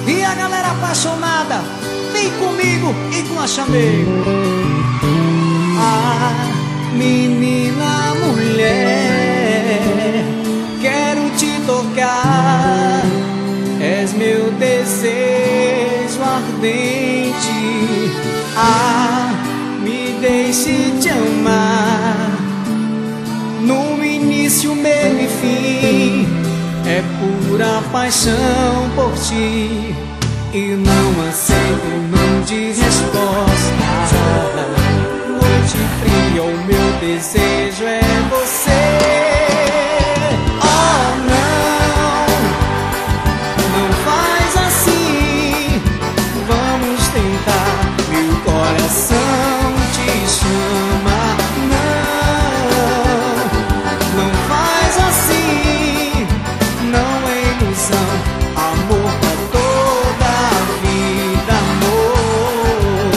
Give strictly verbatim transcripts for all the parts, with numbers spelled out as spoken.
E a galera apaixonada, vem comigo e com a chamego. Ah, menina, mulher, quero te tocar. És meu desejo ardente. Ah, me deixe te amar. No início, meio e fim, é pura paixão por ti. E não aceito não de resposta. Noite fria, o meu desejo é você. Oh não, não faz assim. Vamos tentar, meu coração te chama. Não, não faz assim. Não é ilusão, amor pra toda a vida, amor.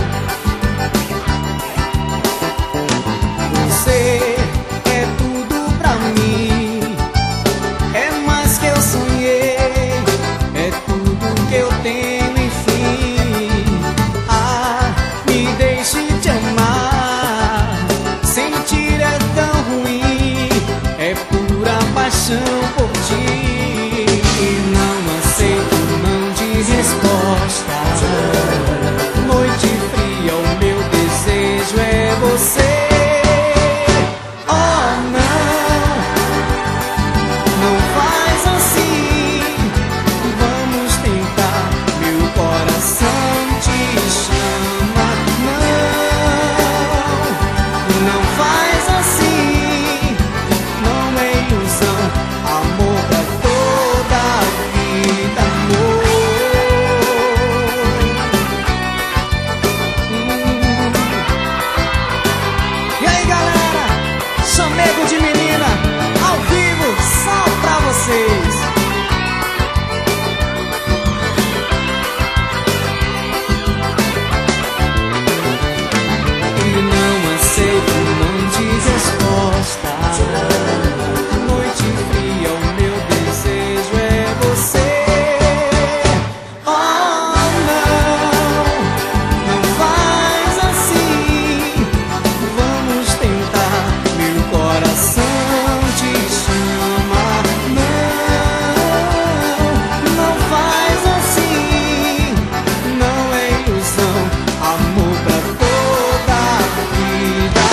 Você é tudo pra mim, é mais que eu sonhei, é tudo que eu tenho, enfim. Ah, me deixe te amar, sentir é tão ruim, é pura paixão por ti. Não aceito não de resposta. Noite fria, o meu desejo é você. Oh não, não faz assim. Vamos tentar, meu coração te chama. Não, não faz assim. Não é ilusão, amor pra toda a vida, amor. Hum. E aí galera, chamego de menina, ao vivo, só pra vocês. E não aceito não de resposta. Noite fria, o meu desejo é você. Oh não, não faz assim. Vamos tentar, meu coração te chama. Não, não faz assim. Não é ilusão, amor pra toda a vida.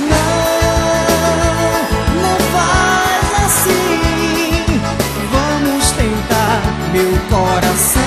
Não, não faz assim. Vamos tentar, meu coração